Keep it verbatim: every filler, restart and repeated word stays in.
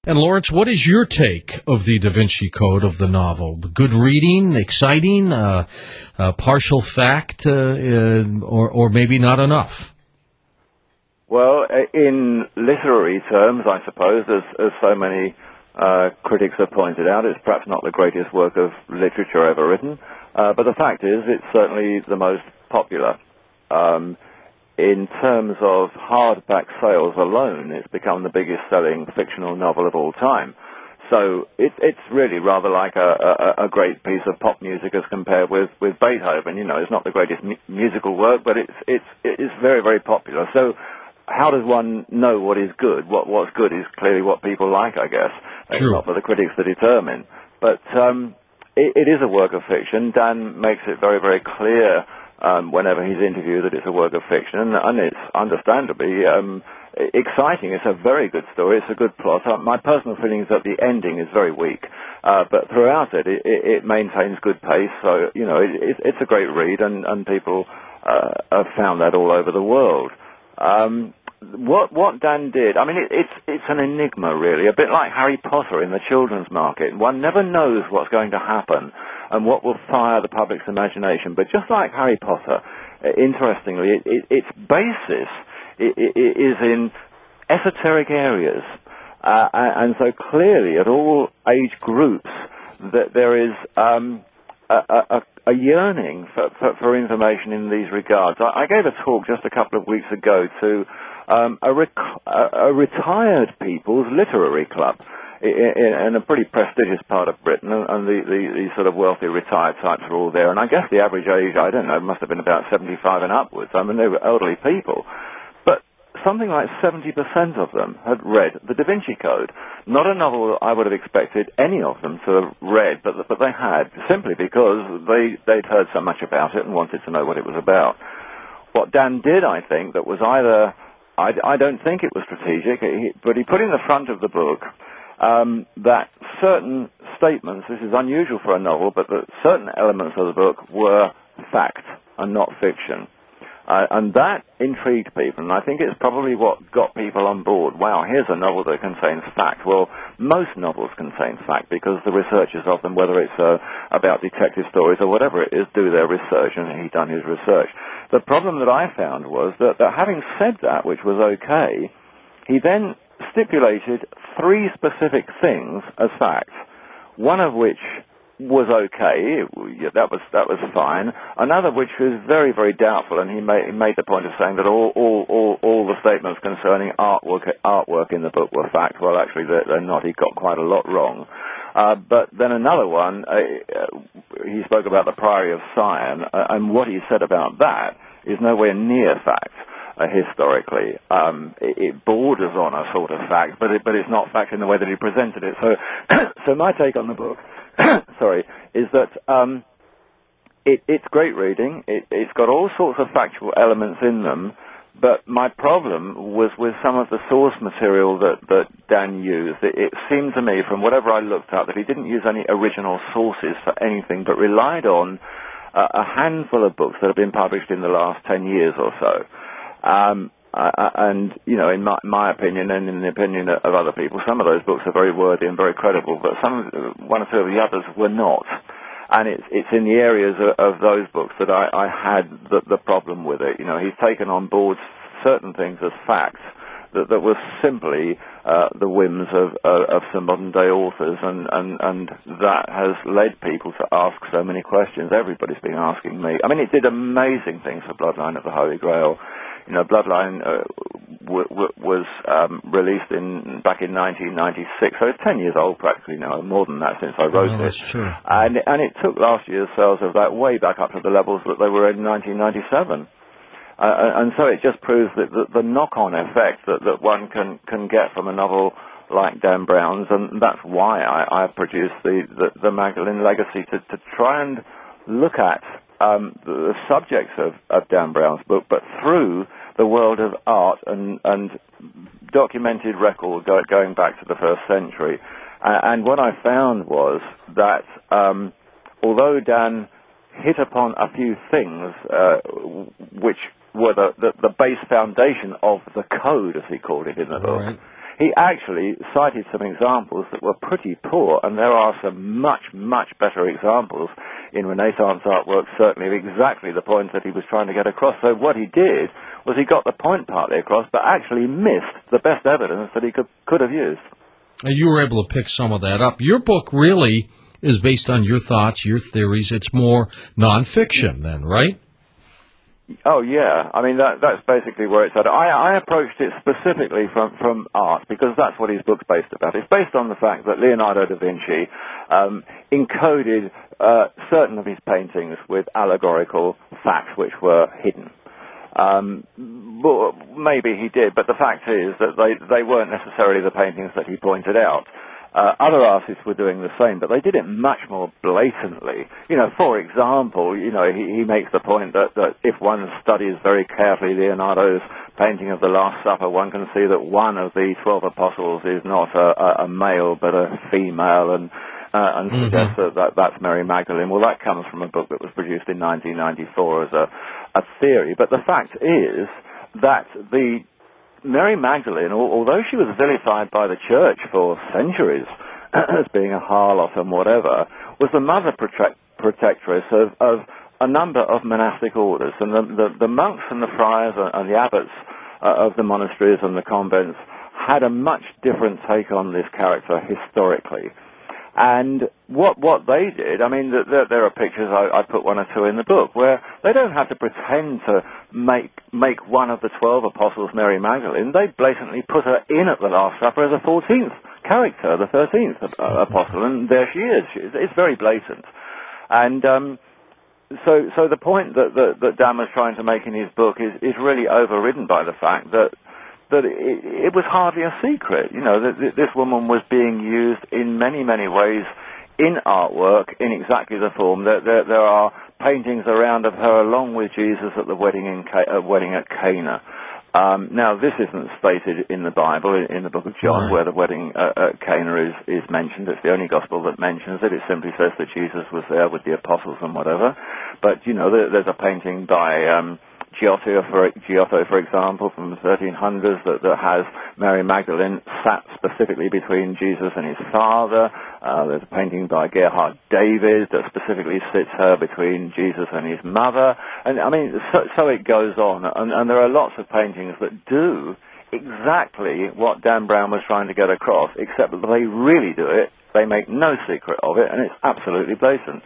And Lawrence, what is your take of the Da Vinci Code, of the novel? Good reading, exciting, uh, uh, partial fact, uh, uh, or, or maybe not enough? Well, in literary terms, I suppose, as, as so many uh, critics have pointed out, it's perhaps not the greatest work of literature ever written, uh, but the fact is it's certainly the most popular. Um, in terms of hardback sales alone, it's become the biggest selling fictional novel of all time. So it, it's really rather like a, a, a great piece of pop music as compared with, with Beethoven. You know, it's not the greatest mu- musical work, but it's, it's, it's very, very popular. So how does one know what is good? What, what's good is clearly what people like, I guess. It's True. not for the critics to determine. But um, it, it is a work of fiction. Dan makes it very, very clear um, whenever he's interviewed that it's a work of fiction, and, and it's understandably um, exciting. It's a very good story. It's a good plot. Uh, my personal feeling is that the ending is very weak, uh, but throughout it, it, it maintains good pace. So, you know, it, it, it's a great read, and, and people uh, have found that all over the world. Um, what what Dan did, I mean, it, it's it's an enigma, really, a bit like Harry Potter in the children's market. One never knows what's going to happen and what will fire the public's imagination. But just like Harry Potter, uh, interestingly, it, it, its basis it, it is in esoteric areas, uh, and so clearly at all age groups that there is um, a, a, a yearning for, for, for information in these regards. I, I gave a talk just a couple of weeks ago to um, a, rec- a, a retired people's literary club in, in a pretty prestigious part of Britain, and the, the, the sort of wealthy retired types were all there. And I guess the average age, I don't know, must have been about seventy-five and upwards. I mean, they were elderly people. But something like seventy percent of them had read the Da Vinci Code. Not a novel that I would have expected any of them to have read, but, but they had, simply because they, they'd heard so much about it and wanted to know what it was about. What Dan did, I think, that was either, I, I don't think it was strategic, he, but he put in the front of the book um, that certain statements, this is unusual for a novel, but that certain elements of the book were fact and not fiction. Uh, and that intrigued people, and I think it's probably what got people on board. Wow, here's a novel that contains fact. Well, most novels contain fact because the researchers of them, whether it's uh, about detective stories or whatever it is, do their research, and he'd done his research. The problem that I found was that, that having said that, which was okay, he then stipulated three specific things as facts, one of which was okay, yeah, that was that was fine. Another which was very, very doubtful, and he made, he made the point of saying that all, all, all, all the statements concerning artwork artwork in the book were fact. Well, actually, they're, they're not. He got quite a lot wrong. Uh, but then another one, uh, he spoke about the Priory of Sion, uh, and what he said about that is nowhere near fact. Uh, historically, um, it, it borders on a sort of fact, but it, but it's not fact in the way that he presented it. So, so my take on the book, sorry, is that um, it, it's great reading. It, it's got all sorts of factual elements in them, but my problem was with some of the source material that, that Dan used. It, it seemed to me, from whatever I looked at, that he didn't use any original sources for anything, but relied on uh, a handful of books that have been published in the last ten years or so. Um, uh, and, you know, in my, my opinion and in the opinion of other people, some of those books are very worthy and very credible, but some, one or two of the others were not. And it's, it's in the areas of, of those books that I, I had the, the problem with it. You know, he's taken on board certain things as facts that, that were simply uh, the whims of, uh, of some modern-day authors, and, and, and that has led people to ask so many questions. Everybody's been asking me. I mean, it did amazing things for Bloodline of the Holy Grail. You know, Bloodline uh, w- w- was um, released in back in nineteen ninety-six, so it's ten years old practically now, more than that since I wrote oh, it. That's true. And, and it took last year's sales of that way back up to the levels that they were in nineteen ninety-seven. Uh, and so it just proves that the, the knock-on effect that, that one can, can get from a novel like Dan Brown's, and that's why I, I produced the, the, the Magdalene Legacy, to, to try and look at um, the subjects of, of Dan Brown's book, but through the world of art and, and documented record go, going back to the first century. Uh, and what I found was that um, although Dan hit upon a few things uh, which were the, the, the base foundation of the code, as he called it in the book, Right. he actually cited some examples that were pretty poor, and there are some much, much better examples in Renaissance artwork, certainly, of exactly the points that he was trying to get across. So what he did was he got the point partly across, but actually missed the best evidence that he could, could have used. You were able to pick some of that up. Your book really is based on your thoughts, your theories. It's more nonfiction then, right? Oh, yeah. I mean, that, that's basically where it's at. I, I approached it specifically from, from art, because that's what his book's based about. It's based on the fact that Leonardo da Vinci um, encoded uh, certain of his paintings with allegorical facts which were hidden. Um, well, maybe he did, but the fact is that they, they weren't necessarily the paintings that he pointed out. Uh, other artists were doing the same, but they did it much more blatantly. You know, for example, you know, he, he makes the point that, that if one studies very carefully Leonardo's painting of the Last Supper, one can see that one of the twelve apostles is not a, a, a male but a female, and uh, and mm-hmm. suggests that, that that's Mary Magdalene. Well, that comes from a book that was produced in nineteen ninety-four as a, a theory. But the fact is that the Mary Magdalene, although she was vilified by the church for centuries as being a harlot and whatever, was the mother protect, protectress of, of a number of monastic orders. And the, the, the monks and the friars and the abbots uh, of the monasteries and the convents had a much different take on this character historically. And what what they did, I mean, there, there are pictures, I, I put one or two in the book, where they don't have to pretend to make make one of the twelve apostles Mary Magdalene. They blatantly put her in at the Last Supper as a fourteenth character, the thirteenth uh, apostle, and there she is. It's, it's very blatant. And um, so so the point that, that, that Dan was trying to make in his book is, is really overridden by the fact that that it, it was hardly a secret. You know, that this woman was being used in many, many ways in artwork in exactly the form. There, there, there are paintings around of her along with Jesus at the wedding in uh, wedding at Cana. Um, now, this isn't stated in the Bible, in, in the book of John, right, where the wedding uh, at Cana is, is mentioned. It's the only gospel that mentions it. It simply says that Jesus was there with the apostles and whatever. But, you know, there, there's a painting by Um, Giotto, for, Giotto, for example, from the thirteen hundreds, that, that has Mary Magdalene sat specifically between Jesus and his father. Uh, there's a painting by Gerhard David that specifically sits her between Jesus and his mother. And, I mean, so, so it goes on. And, and there are lots of paintings that do exactly what Dan Brown was trying to get across, except that they really do it. They make no secret of it, and it's absolutely blatant.